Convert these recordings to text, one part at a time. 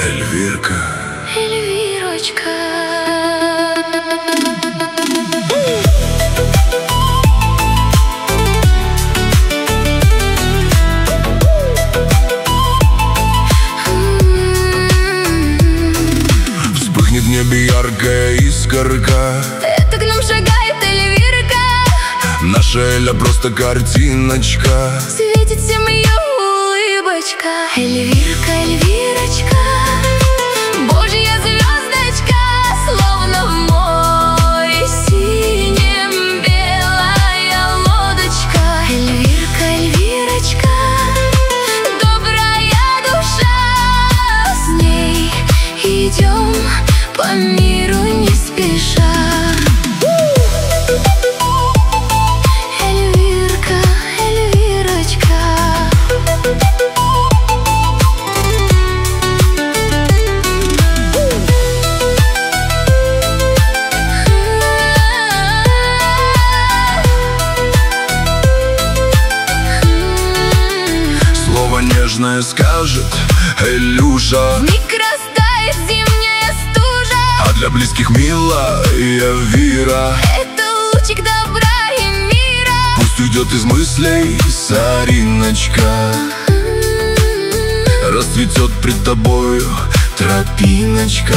Эльвирка, Эльвирочка. вспыхнет в небе яркая искорка. Это к нам шагает Эльвирка. Наша Эля просто картиночка. Светит всем ее улыбочка. Эльвирка, Эльвирочка, Божья звездочка, словно в море синем белая лодочка. Эльвирка, Эльвирочка, добрая душа, с ней идем по миру не спеша. Эльвирка, Эльвирочка. Слово нежное скажет Элюша, Вмиг растает зимняя стужа. а для близких милая Вира. Это лучик добра и мира. Пусть уйдет из мыслей сориночка, расцветет пред тобою тропиночка.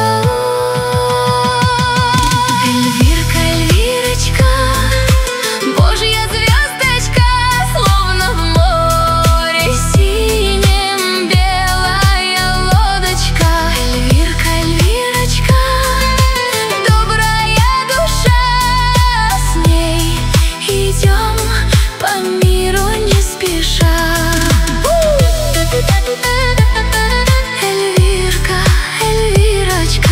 Эльвирка, Эльвирочка, Божья звездочка, словно в море синем белая лодочка. Эльвирка, Эльвирочка, добрая душа, с ней идем по миру не спеша. Эльвирка, Эльвирочка.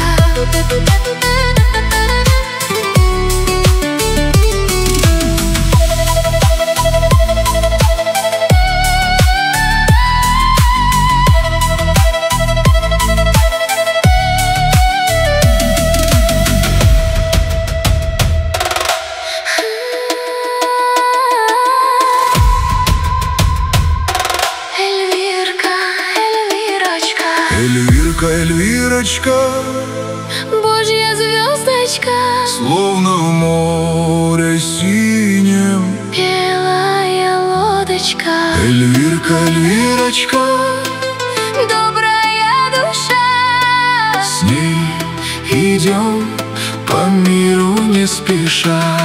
Эльвирка, Эльвирочка, Эльвирка, Эльвирочка, Божья звездочка, словно в море синем. белая лодочка. Эльвирка, Эльвирочка, Добрая душа, с ней идем по миру не спеша.